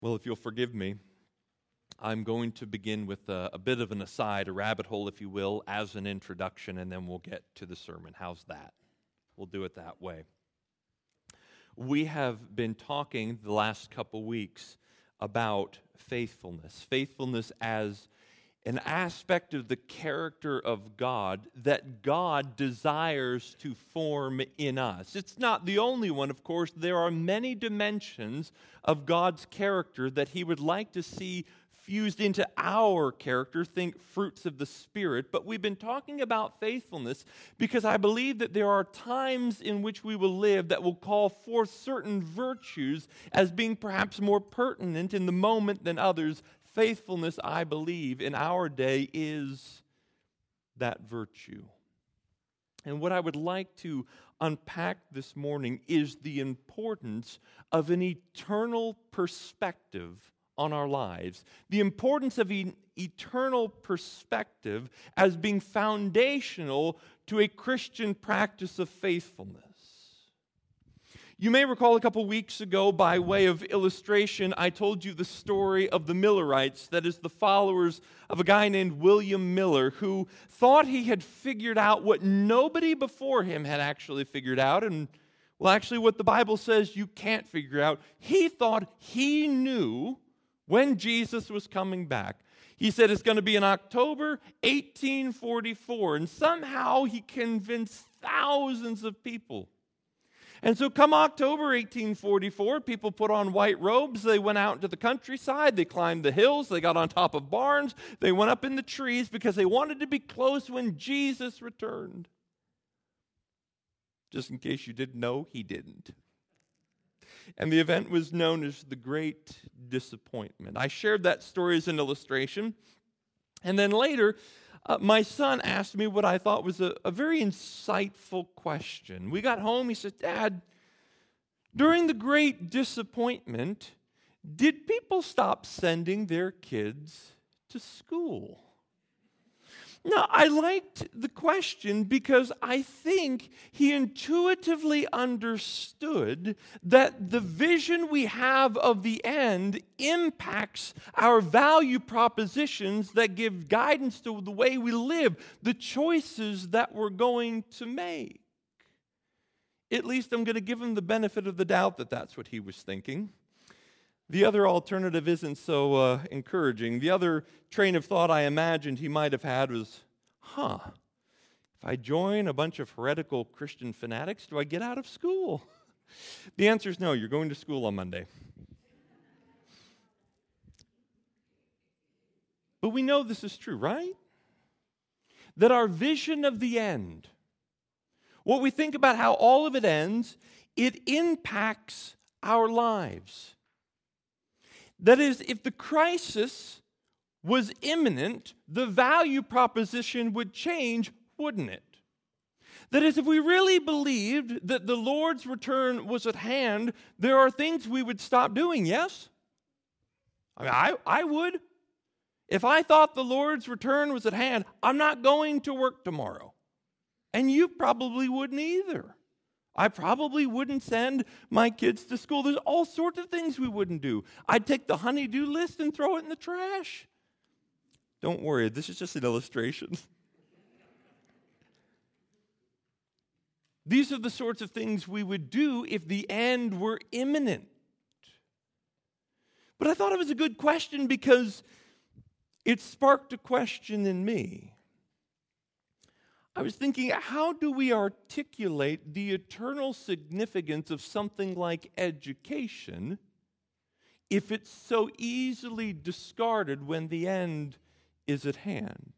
Well, if you'll forgive me, I'm going to begin with a bit of an aside, a rabbit hole, if you will, as an introduction, and then we'll get to the sermon. How's that? We'll do it that way. We have been talking the last couple weeks about faithfulness. Faithfulness as an aspect of the character of God that God desires to form in us. It's not the only one, of course. There are many dimensions of God's character that He would like to see fused into our character. Think fruits of the Spirit. But we've been talking about faithfulness because I believe that there are times in which we will live that will call forth certain virtues as being perhaps more pertinent in the moment than others. Faithfulness, I believe, in our day is that virtue. And what I would like to unpack this morning is the importance of an eternal perspective on our lives. The importance of an eternal perspective as being foundational to a Christian practice of faithfulness. You may recall a couple weeks ago, by way of illustration, I told you the story of the Millerites, that is, the followers of a guy named William Miller, who thought he had figured out what nobody before him had actually figured out, and, well, actually what the Bible says you can't figure out. He thought he knew when Jesus was coming back. He said it's going to be in October 1844, and somehow he convinced thousands of people. And so come October 1844, people put on white robes, they went out into the countryside, they climbed the hills, they got on top of barns, they went up in the trees because they wanted to be close when Jesus returned. Just in case you didn't know, he didn't. And the event was known as the Great Disappointment. I shared that story as an illustration. And then later, my son asked me what I thought was a very insightful question. We got home, he said, "Dad, during the Great Disappointment, did people stop sending their kids to school?" Now, I liked the question because I think he intuitively understood that the vision we have of the end impacts our value propositions that give guidance to the way we live, the choices that we're going to make. At least I'm going to give him the benefit of the doubt that that's what he was thinking. The other alternative isn't so encouraging. The other train of thought I imagined he might have had was, if I join a bunch of heretical Christian fanatics, do I get out of school? The answer is no, you're going to school on Monday. But we know this is true, right? That our vision of the end, what we think about how all of it ends, it impacts our lives. That is, if the crisis was imminent, the value proposition would change, wouldn't it? That is, if we really believed that the Lord's return was at hand, there are things we would stop doing, yes? I would. If I thought the Lord's return was at hand, I'm not going to work tomorrow. And you probably wouldn't either. I probably wouldn't send my kids to school. There's all sorts of things we wouldn't do. I'd take the honey-do list and throw it in the trash. Don't worry, this is just an illustration. These are the sorts of things we would do if the end were imminent. But I thought it was a good question because it sparked a question in me. I was thinking, how do we articulate the eternal significance of something like education if it's so easily discarded when the end is at hand?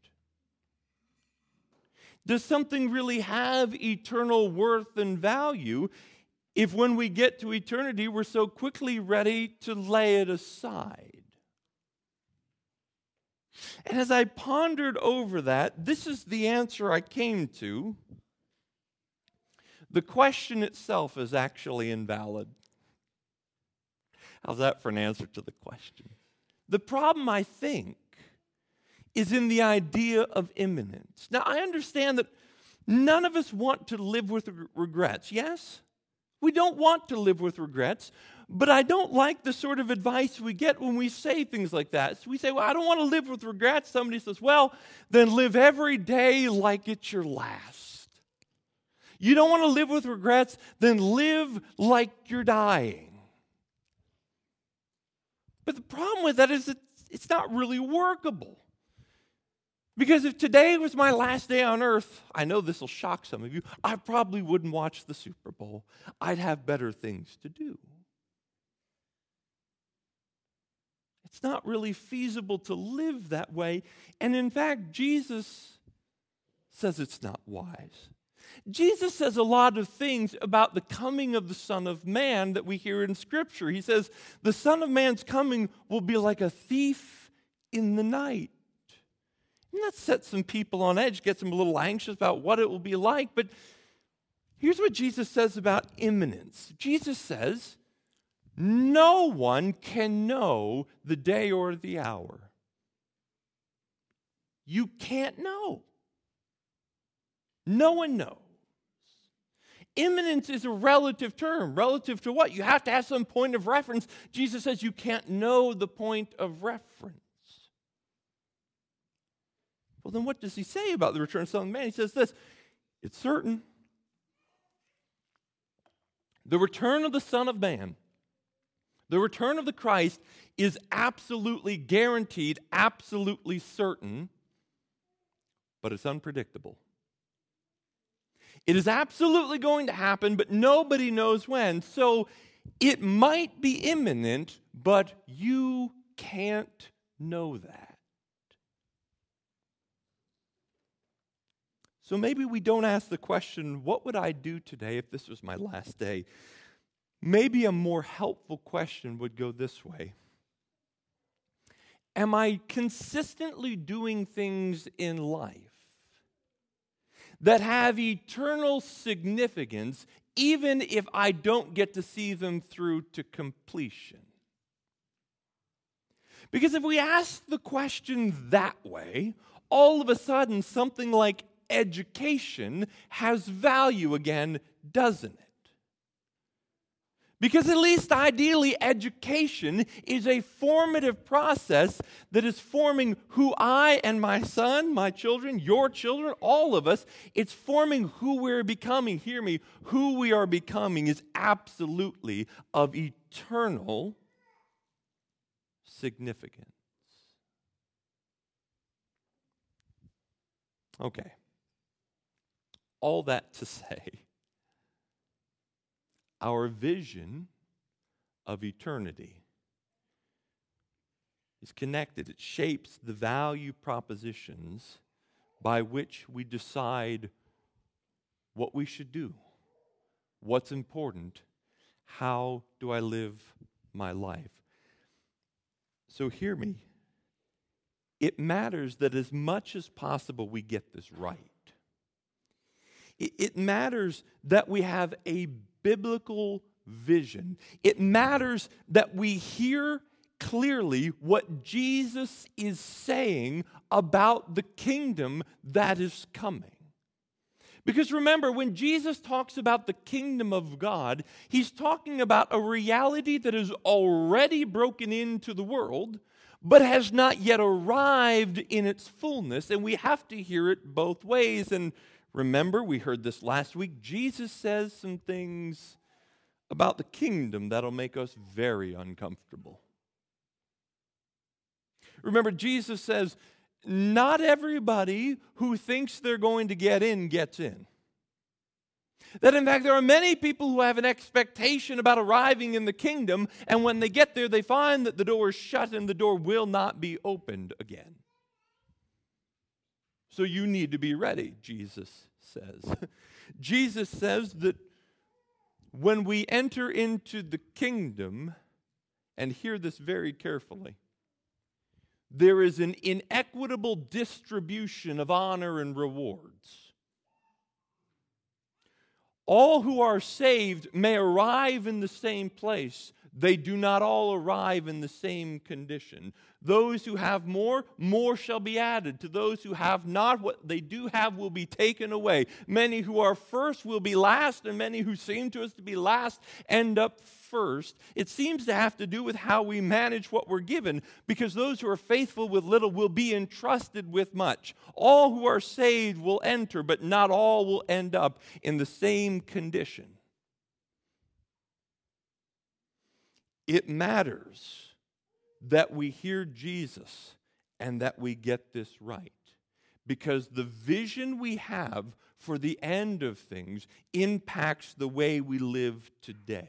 Does something really have eternal worth and value if when we get to eternity we're so quickly ready to lay it aside? And as I pondered over that, this is the answer I came to. The question itself is actually invalid. How's that for an answer to the question? The problem, I think, is in the idea of imminence. Now, I understand that none of us want to live with regrets, yes? We don't want to live with regrets, But I don't like the sort of advice we get when we say things like that. So we say, well, I don't want to live with regrets. Somebody says, well, then live every day like it's your last. You don't want to live with regrets, then live like you're dying. But the problem with that is it's not really workable. Because if today was my last day on earth, I know this will shock some of you, I probably wouldn't watch the Super Bowl. I'd have better things to do. It's not really feasible to live that way. And in fact, Jesus says it's not wise. Jesus says a lot of things about the coming of the Son of Man that we hear in Scripture. He says, the Son of Man's coming will be like a thief in the night. And that sets some people on edge, gets them a little anxious about what it will be like. But here's what Jesus says about imminence. Jesus says, no one can know the day or the hour. You can't know. No one knows. Imminence is a relative term. Relative to what? You have to have some point of reference. Jesus says you can't know the point of reference. Well, then what does he say about the return of the Son of Man? He says this, it's certain. The return of the Son of Man, the return of the Christ is absolutely guaranteed, absolutely certain, but it's unpredictable. It is absolutely going to happen, but nobody knows when. So it might be imminent, but you can't know that. So maybe we don't ask the question, what would I do today if this was my last day? Maybe a more helpful question would go this way. Am I consistently doing things in life that have eternal significance, even if I don't get to see them through to completion? Because if we ask the question that way, all of a sudden something like education has value again, doesn't it? Because at least ideally, education is a formative process that is forming who I and my son, my children, your children, all of us, it's forming who we're becoming. Hear me, who we are becoming is absolutely of eternal significance. Okay. All that to say, our vision of eternity is connected. It shapes the value propositions by which we decide what we should do, what's important, how do I live my life. So hear me. It matters that as much as possible we get this right. It matters that we have a biblical vision. It matters that we hear clearly what Jesus is saying about the kingdom that is coming. Because remember, when Jesus talks about the kingdom of God, he's talking about a reality that is already broken into the world, but has not yet arrived in its fullness, and we have to hear it both ways. And remember, we heard this last week, Jesus says some things about the kingdom that'll make us very uncomfortable. Remember, Jesus says, not everybody who thinks they're going to get in gets in. That in fact, there are many people who have an expectation about arriving in the kingdom, and when they get there, they find that the door is shut and the door will not be opened again. So you need to be ready, Jesus says. Jesus says that when we enter into the kingdom, and hear this very carefully, there is an inequitable distribution of honor and rewards. All who are saved may arrive in the same place. They do not all arrive in the same condition. Those who have more, more shall be added. To those who have not, what they do have will be taken away. Many who are first will be last, and many who seem to us to be last end up first. It seems to have to do with how we manage what we're given, because those who are faithful with little will be entrusted with much. All who are saved will enter, but not all will end up in the same condition. It matters that we hear Jesus and that we get this right, because the vision we have for the end of things impacts the way we live today.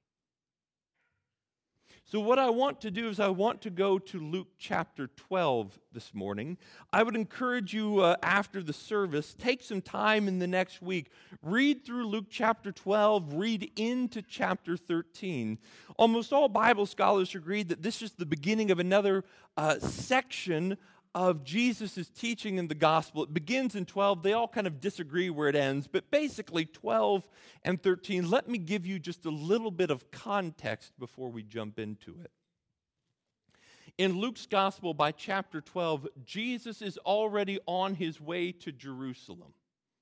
So what I want to do is I want to go to Luke chapter 12 this morning. I would encourage you after the service, take some time in the next week, read through Luke chapter 12, read into chapter 13. Almost all Bible scholars agree that this is the beginning of another section of Jesus' teaching in the gospel. It begins in 12. They all kind of disagree where it ends, but basically 12 and 13. Let me give you just a little bit of context before we jump into it. In Luke's gospel, by chapter 12, Jesus is already on his way to Jerusalem.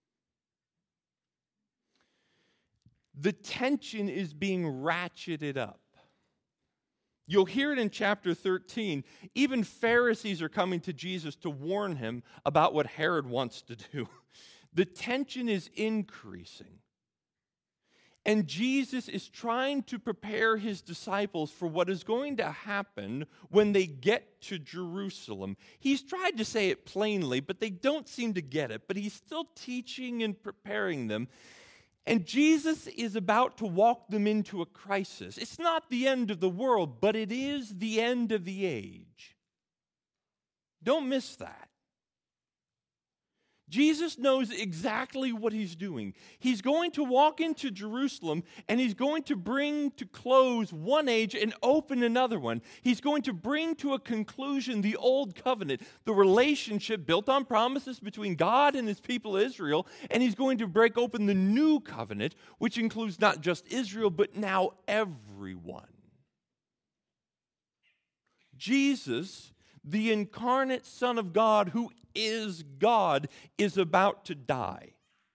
The tension is being ratcheted up. You'll hear it in chapter 13. Even Pharisees are coming to Jesus to warn him about what Herod wants to do. The tension is increasing. And Jesus is trying to prepare his disciples for what is going to happen when they get to Jerusalem. He's tried to say it plainly, but they don't seem to get it. But he's still teaching and preparing them. And Jesus is about to walk them into a crisis. It's not the end of the world, but it is the end of the age. Don't miss that. Jesus knows exactly what he's doing. He's going to walk into Jerusalem, and he's going to bring to close one age and open another one. He's going to bring to a conclusion the old covenant, the relationship built on promises between God and his people Israel, and he's going to break open the new covenant, which includes not just Israel, but now everyone. Jesus, the incarnate Son of God, who is God, is about to die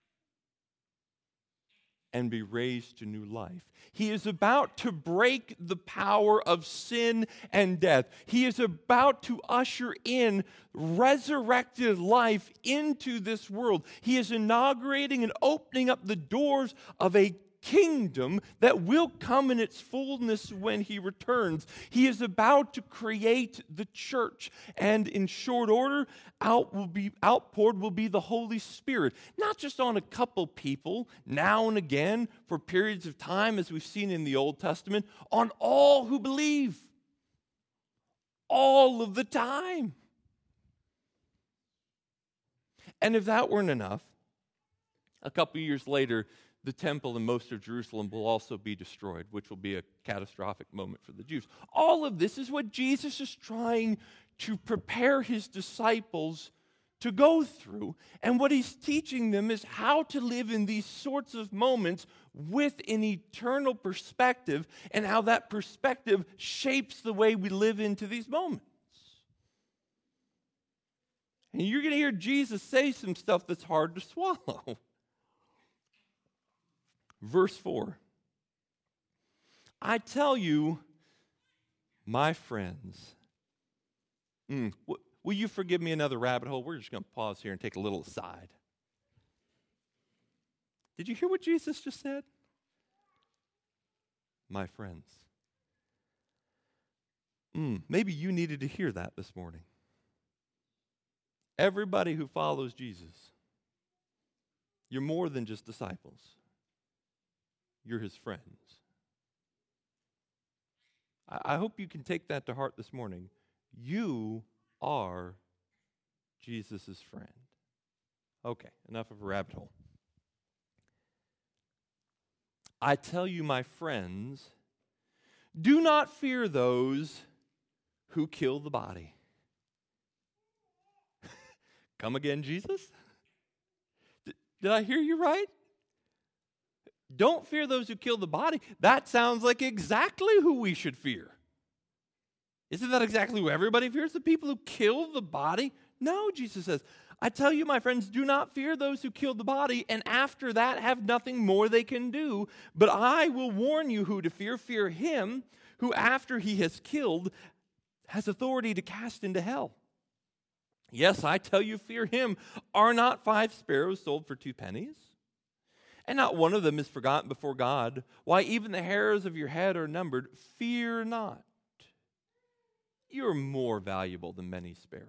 and be raised to new life. He is about to break the power of sin and death. He is about to usher in resurrected life into this world. He is inaugurating and opening up the doors of a kingdom that will come in its fullness when he returns. He is about to create the church, and in short order, outpoured will be the Holy Spirit, not just on a couple people, now and again, for periods of time, as we've seen in the Old Testament, on all who believe, all of the time. And if that weren't enough, a couple years later, the temple and most of Jerusalem will also be destroyed, which will be a catastrophic moment for the Jews. All of this is what Jesus is trying to prepare his disciples to go through. And what he's teaching them is how to live in these sorts of moments with an eternal perspective, and how that perspective shapes the way we live into these moments. And you're going to hear Jesus say some stuff that's hard to swallow. Verse 4, I tell you, my friends, will you forgive me another rabbit hole? We're just going to pause here and take a little aside. Did you hear what Jesus just said? My friends. Maybe you needed to hear that this morning. Everybody who follows Jesus, you're more than just disciples. You're his friends. I hope you can take that to heart this morning. You are Jesus' friend. Okay, enough of a rabbit hole. I tell you, my friends, do not fear those who kill the body. Come again, Jesus? Did I hear you right? Don't fear those who kill the body. That sounds like exactly who we should fear. Isn't that exactly who everybody fears? The people who kill the body? No, Jesus says, I tell you, my friends, do not fear those who kill the body, and after that have nothing more they can do. But I will warn you who to fear. Fear him who, after he has killed, has authority to cast into hell. Yes, I tell you, fear him. Are not 5 sparrows sold for 2 pennies? And not one of them is forgotten before God. Why, even the hairs of your head are numbered. Fear not. You are more valuable than many sparrows.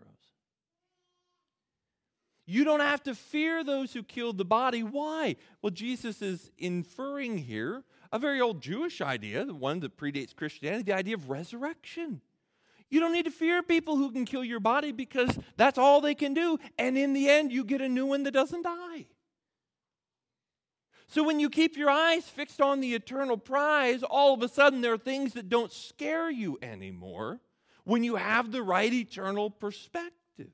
You don't have to fear those who kill the body. Why? Well, Jesus is inferring here a very old Jewish idea, the one that predates Christianity, the idea of resurrection. You don't need to fear people who can kill your body because that's all they can do. And in the end, you get a new one that doesn't die. So when you keep your eyes fixed on the eternal prize, all of a sudden there are things that don't scare you anymore when you have the right eternal perspective.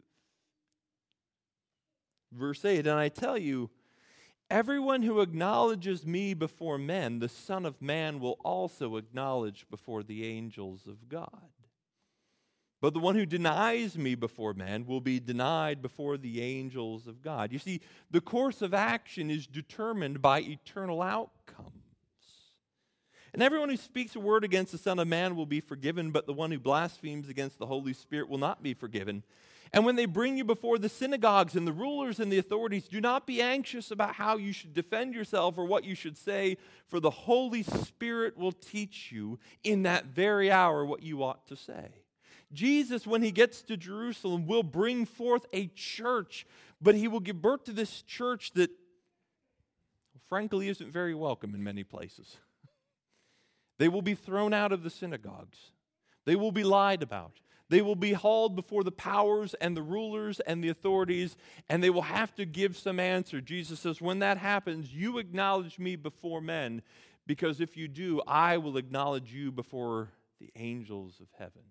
Verse 8, and I tell you, everyone who acknowledges me before men, the Son of Man will also acknowledge before the angels of God. But the one who denies me before men will be denied before the angels of God. You see, the course of action is determined by eternal outcomes. And everyone who speaks a word against the Son of Man will be forgiven, but the one who blasphemes against the Holy Spirit will not be forgiven. And when they bring you before the synagogues and the rulers and the authorities, do not be anxious about how you should defend yourself or what you should say, for the Holy Spirit will teach you in that very hour what you ought to say. Jesus, when he gets to Jerusalem, will bring forth a church, but he will give birth to this church that, frankly, isn't very welcome in many places. They will be thrown out of the synagogues. They will be lied about. They will be hauled before the powers and the rulers and the authorities, and they will have to give some answer. Jesus says, when that happens, you acknowledge me before men, because if you do, I will acknowledge you before the angels of heaven.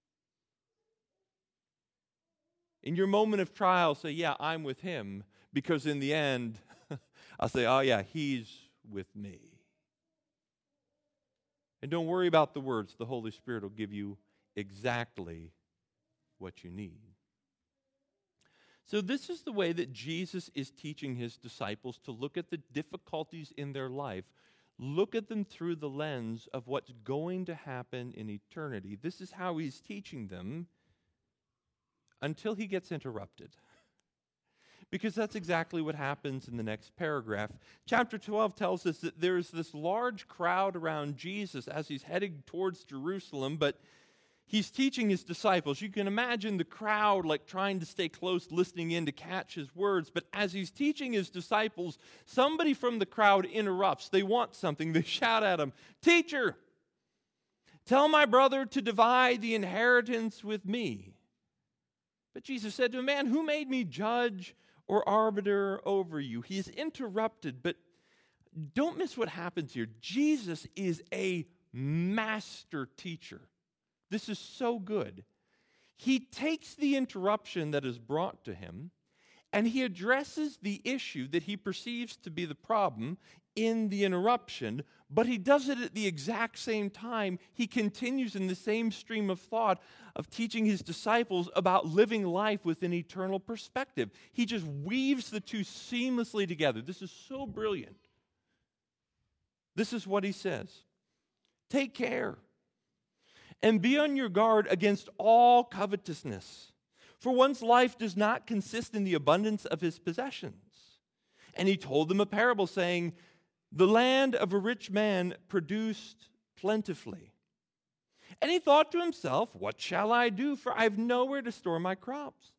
In your moment of trial, say, yeah, I'm with him, because in the end, I'll say, oh yeah, he's with me. And don't worry about the words. The Holy Spirit will give you exactly what you need. So this is the way that Jesus is teaching his disciples to look at the difficulties in their life. Look at them through the lens of what's going to happen in eternity. This is how he's teaching them until he gets interrupted. Because that's exactly what happens in the next paragraph. Chapter 12 tells us that there's this large crowd around Jesus as he's heading towards Jerusalem, but he's teaching his disciples. You can imagine the crowd like trying to stay close, listening in to catch his words. But as he's teaching his disciples, somebody from the crowd interrupts. They want something. They shout at him, "Teacher, tell my brother to divide the inheritance with me." But Jesus said to him, "Man, who made me judge or arbiter over you?" He is interrupted, but don't miss what happens here. Jesus is a master teacher. This is so good. He takes the interruption that is brought to him, and he addresses the issue that he perceives to be the problem in the interruption, but he does it at the exact same time. He continues in the same stream of thought of teaching his disciples about living life with an eternal perspective. He just weaves the two seamlessly together. This is so brilliant. This is what he says. Take care and be on your guard against all covetousness, for one's life does not consist in the abundance of his possessions. And he told them a parable, saying, the land of a rich man produced plentifully. And he thought to himself, what shall I do? For I have nowhere to store my crops.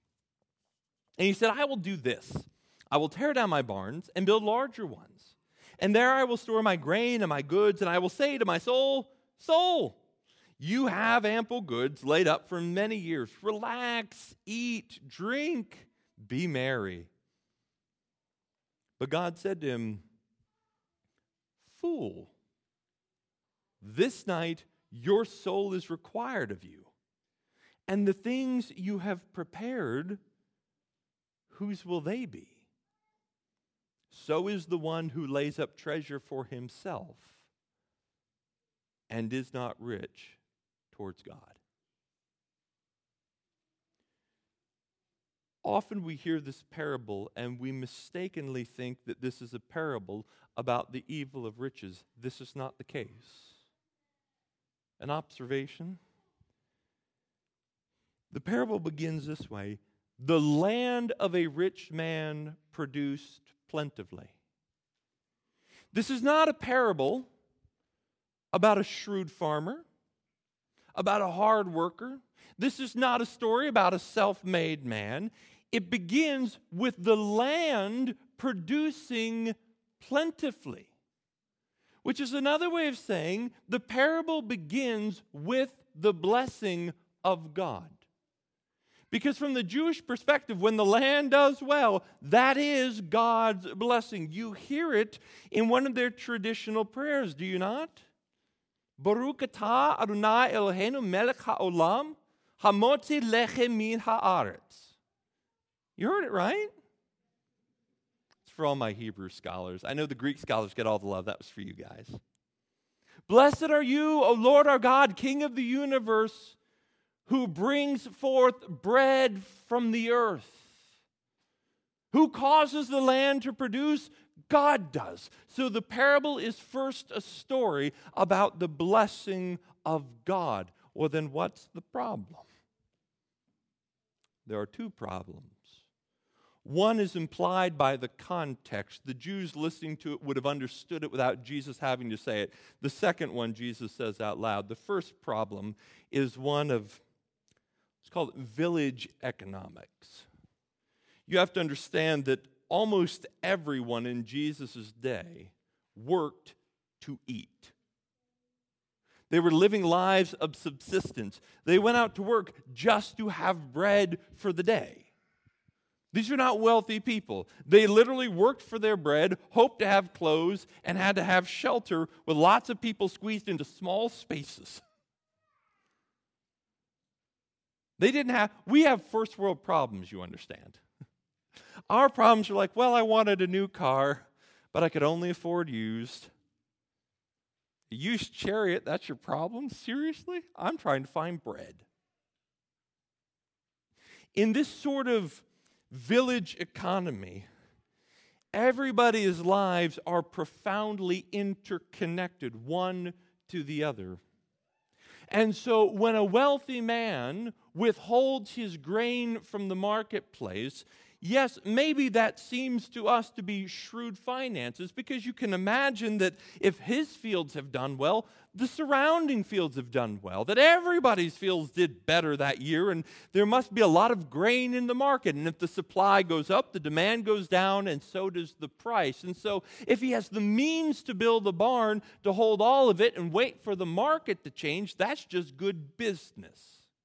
And he said, I will do this. I will tear down my barns and build larger ones. And there I will store my grain and my goods. And I will say to my soul, soul, you have ample goods laid up for many years. Relax, eat, drink, be merry. But God said to him, fool, this night your soul is required of you, and the things you have prepared, whose will they be? so is the one who lays up treasure for himself and is not rich towards God. Often we hear this parable and we mistakenly think that this is a parable about the evil of riches. This is not the case. An observation? The parable begins this way. The land of a rich man produced plentifully. This is not a parable about a shrewd farmer, about a hard worker. This is not a story about a self-made man. It begins with the land producing plentifully, which is another way of saying the parable begins with the blessing of God. Because from the Jewish perspective, when the land does well, that is God's blessing. You hear it in one of their traditional prayers, do you not? Baruch atah Adonai Eloheinu melech ha'olam, hamotzi lechem min ha'aretz. You heard it right? It's for all my Hebrew scholars. I know the Greek scholars get all the love. That was for you guys. Blessed are you, O Lord our God, King of the universe, who brings forth bread from the earth. Who causes the land to produce? God does. So the parable is first a story about the blessing of God. Well, then what's the problem? There are two problems. One is implied by the context. The Jews listening to it would have understood it without Jesus having to say it. The second one Jesus says out loud. The first problem is one of, it's called village economics. You have to understand that almost everyone in Jesus' day worked to eat. They were living lives of subsistence. They went out to work just to have bread for the day. These are not wealthy people. They literally worked for their bread, hoped to have clothes, and had to have shelter with lots of people squeezed into small spaces. We have first world problems, you understand. Our problems are like, well, I wanted a new car, but I could only afford used. A used chariot, that's your problem? Seriously? I'm trying to find bread. In this sort of village economy, everybody's lives are profoundly interconnected, one to the other. And so when a wealthy man withholds his grain from the marketplace, yes, maybe that seems to us to be shrewd finances, because you can imagine that if his fields have done well, the surrounding fields have done well, that everybody's fields did better that year, and there must be a lot of grain in the market. And if the supply goes up, the demand goes down, and so does the price. And so if he has the means to build a barn to hold all of it and wait for the market to change, that's just good business.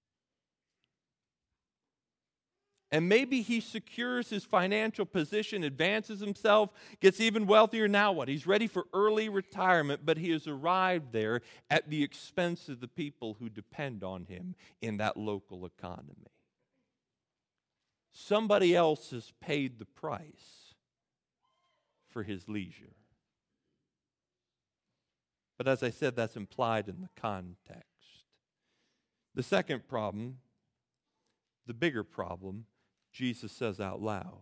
And maybe he secures his financial position, advances himself, gets even wealthier. Now what? He's ready for early retirement, but he has arrived there at the expense of the people who depend on him in that local economy. Somebody else has paid the price for his leisure. But as I said, that's implied in the context. The second problem, the bigger problem, Jesus says out loud.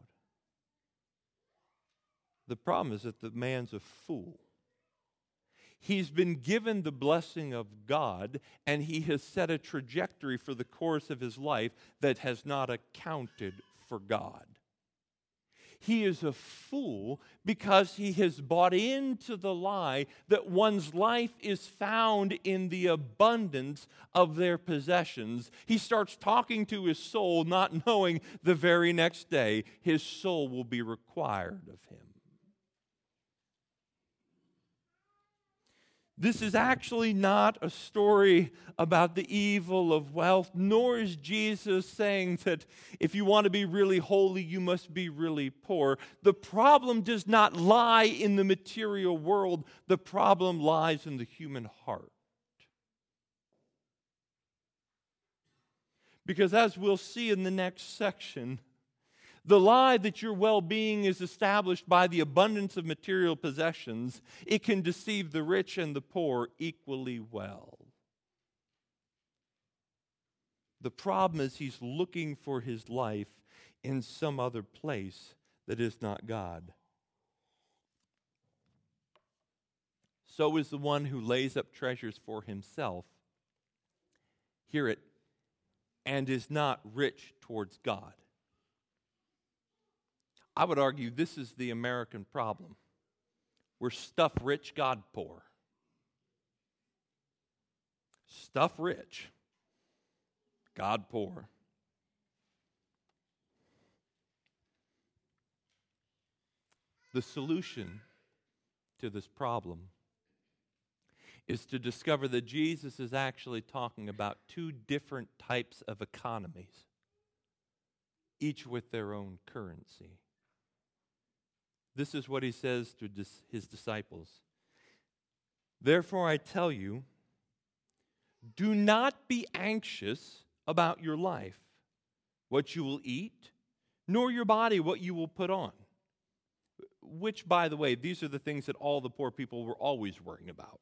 The problem is that the man's a fool. He's been given the blessing of God, and he has set a trajectory for the course of his life that has not accounted for God. He is a fool because he has bought into the lie that one's life is found in the abundance of their possessions. He starts talking to his soul, not knowing the very next day his soul will be required of him. This is actually not a story about the evil of wealth, nor is Jesus saying that if you want to be really holy, you must be really poor. The problem does not lie in the material world. The problem lies in the human heart. Because as we'll see in the next section, The lie that your well-being is established by the abundance of material possessions, it can deceive the rich and the poor equally well. The problem is he's looking for his life in some other place that is not God. So is the one who lays up treasures for himself, hear it, and is not rich towards God. I would argue this is the American problem. We're stuff rich, God poor. Stuff rich, God poor. The solution to this problem is to discover that Jesus is actually talking about two different types of economies, each with their own currency. This is what he says to his disciples. Therefore, I tell you, do not be anxious about your life, what you will eat, nor your body, what you will put on. Which, by the way, these are the things that all the poor people were always worrying about.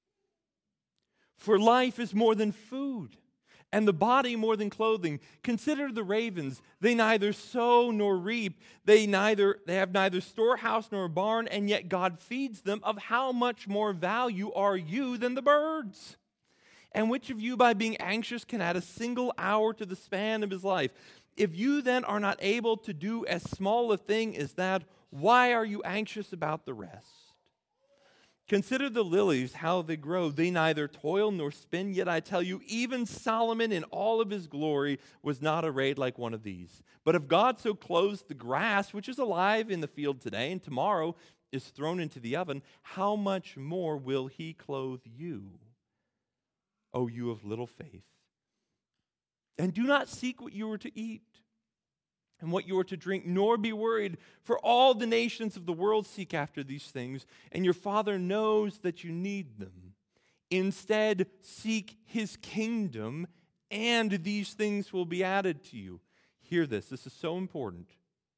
For life is more than food, and the body more than clothing. Consider the ravens. They neither sow nor reap. They have neither storehouse nor barn, and yet God feeds them. Of how much more value are you than the birds? And which of you, by being anxious, can add a single hour to the span of his life? If you then are not able to do as small a thing as that, why are you anxious about the rest? Consider the lilies, how they grow. They neither toil nor spin, yet I tell you, even Solomon in all of his glory was not arrayed like one of these. But if God so clothes the grass, which is alive in the field today, and tomorrow is thrown into the oven, how much more will he clothe you, O you of little faith? And do not seek what you are to eat and what you are to drink, nor be worried, for all the nations of the world seek after these things, and your Father knows that you need them. Instead, seek his kingdom, and these things will be added to you. Hear this, this is so important.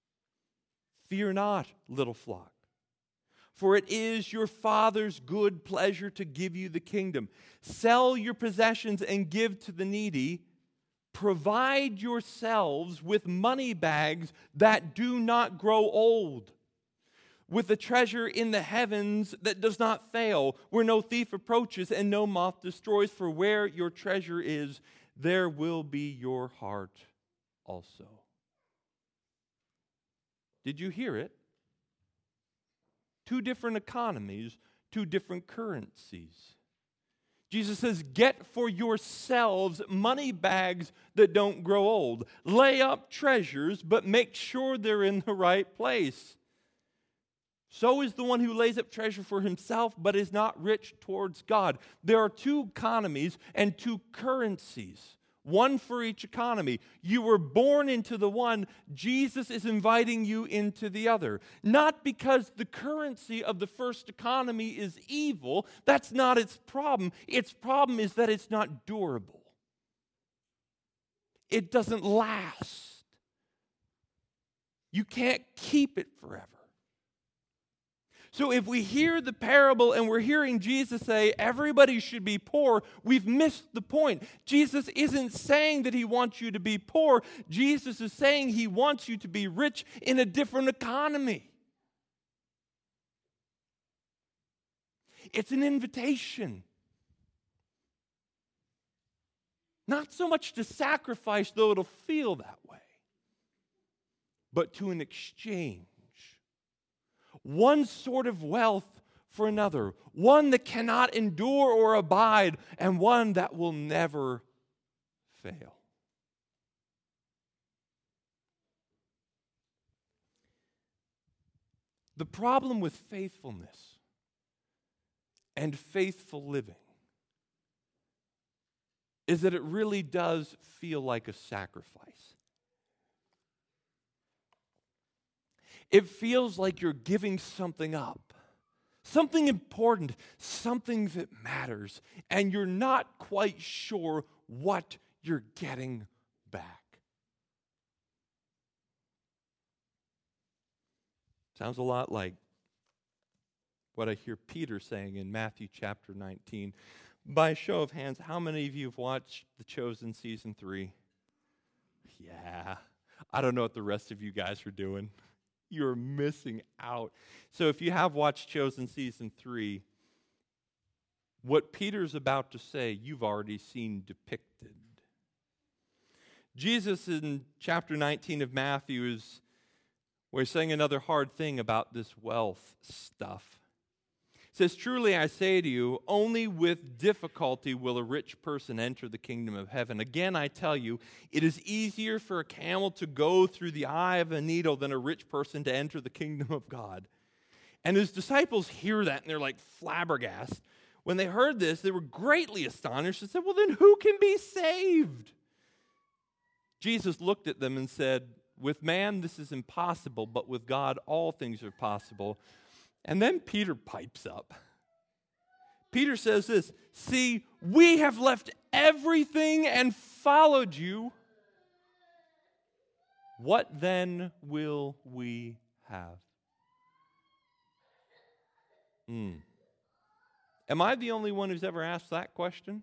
Fear not, little flock, for it is your Father's good pleasure to give you the kingdom. Sell your possessions and give to the needy. Provide yourselves with money bags that do not grow old, with a treasure in the heavens that does not fail, where no thief approaches and no moth destroys. For where your treasure is, there will be your heart also. Did you hear it? Two different economies, two different currencies. Jesus says, get for yourselves money bags that don't grow old. Lay up treasures, but make sure they're in the right place. So is the one who lays up treasure for himself, but is not rich towards God. There are two economies and two currencies, one for each economy. You were born into the one. Jesus is inviting you into the other. Not because the currency of the first economy is evil. That's not its problem. Its problem is that it's not durable. It doesn't last. You can't keep it forever. So if we hear the parable and we're hearing Jesus say everybody should be poor, we've missed the point. Jesus isn't saying that he wants you to be poor. Jesus is saying he wants you to be rich in a different economy. It's an invitation. Not so much to sacrifice, though it'll feel that way, but to an exchange. One sort of wealth for another, one that cannot endure or abide, and one that will never fail. The problem with faithfulness and faithful living is that it really does feel like a sacrifice. It feels like you're giving something up, something important, something that matters, and you're not quite sure what you're getting back. Sounds a lot like what I hear Peter saying in Matthew chapter 19. By a show of hands, how many of you have watched The Chosen season 3? Yeah. I don't know what the rest of you guys are doing. You're missing out. So if you have watched Chosen season 3, what Peter's about to say, you've already seen depicted. Jesus in chapter 19 of Matthew is where he's saying another hard thing about this wealth stuff. He says, truly I say to you, only with difficulty will a rich person enter the kingdom of heaven. Again, I tell you, it is easier for a camel to go through the eye of a needle than a rich person to enter the kingdom of God. And his disciples hear that, and they're like flabbergasted. When they heard this, they were greatly astonished and said, well, then who can be saved? Jesus looked at them and said, with man this is impossible, but with God all things are possible. And then Peter pipes up. Peter says this, see, we have left everything and followed you. What then will we have? Am I the only one who's ever asked that question?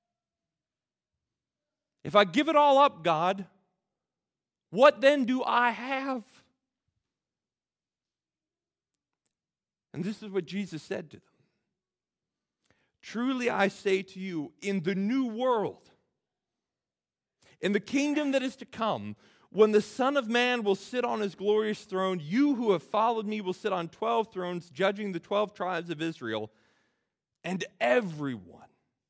If I give it all up, God, what then do I have? And this is what Jesus said to them. Truly I say to you, in the new world, in the kingdom that is to come, when the Son of Man will sit on his glorious throne, you who have followed me will sit on 12 thrones, judging the 12 tribes of Israel, and everyone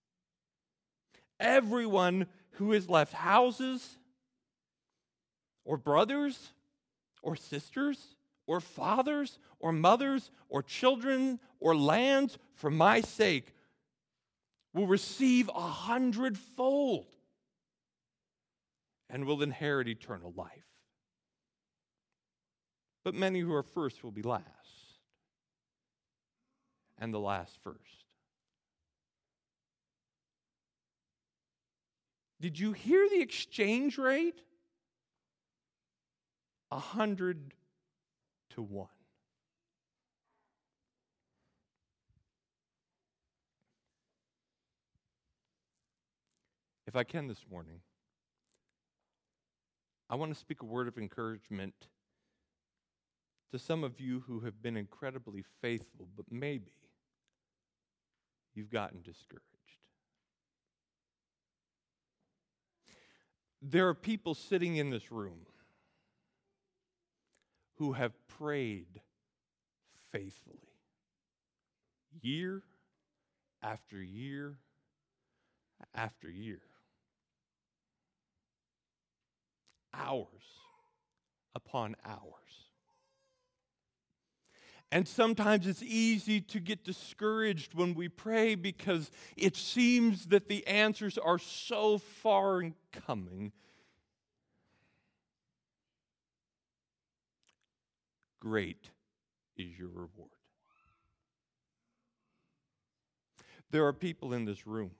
who has left houses, or brothers, or sisters, or fathers, or mothers, or children, or lands for my sake will receive 100-fold and will inherit eternal life. But many who are first will be last, and the last first. Did you hear the exchange rate? 100 to 1. If I can this morning, I want to speak a word of encouragement to some of you who have been incredibly faithful, but maybe you've gotten discouraged. There are people sitting in this room who have prayed faithfully, year after year after year, hours upon hours. And sometimes it's easy to get discouraged when we pray because it seems that the answers are so far in coming. Great is your reward. There are people in this room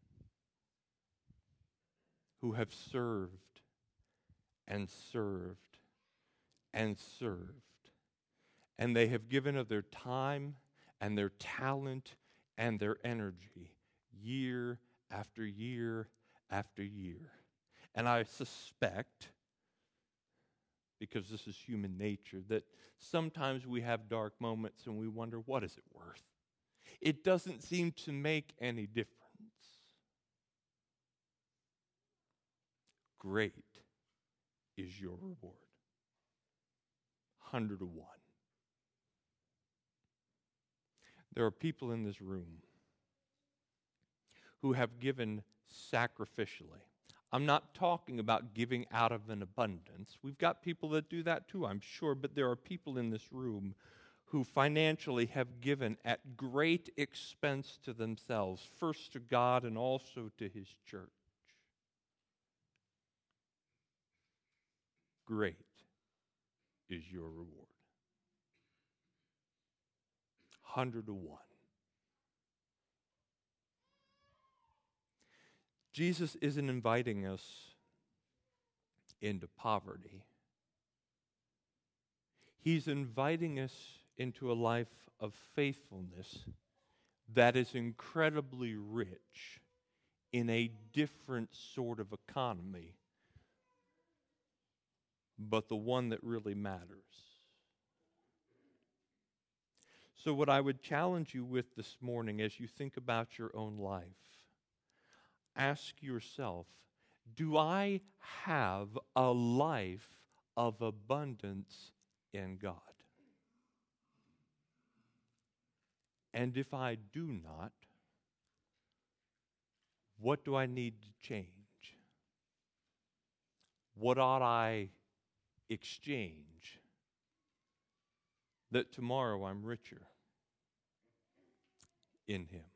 who have served and served and served. And they have given of their time and their talent and their energy year after year after year. And I suspect, because this is human nature, that sometimes we have dark moments and we wonder, what is it worth? It doesn't seem to make any difference. Great is your reward. 100 to 1. There are people in this room who have given sacrificially. I'm not talking about giving out of an abundance. We've got people that do that too, I'm sure, but there are people in this room who financially have given at great expense to themselves, first to God and also to His church. Great is your reward. 100 to 1. Jesus isn't inviting us into poverty. He's inviting us into a life of faithfulness that is incredibly rich in a different sort of economy, but the one that really matters. So what I would challenge you with this morning as you think about your own life, ask yourself, do I have a life of abundance in God? And if I do not, what do I need to change? What ought I exchange that tomorrow I'm richer in Him?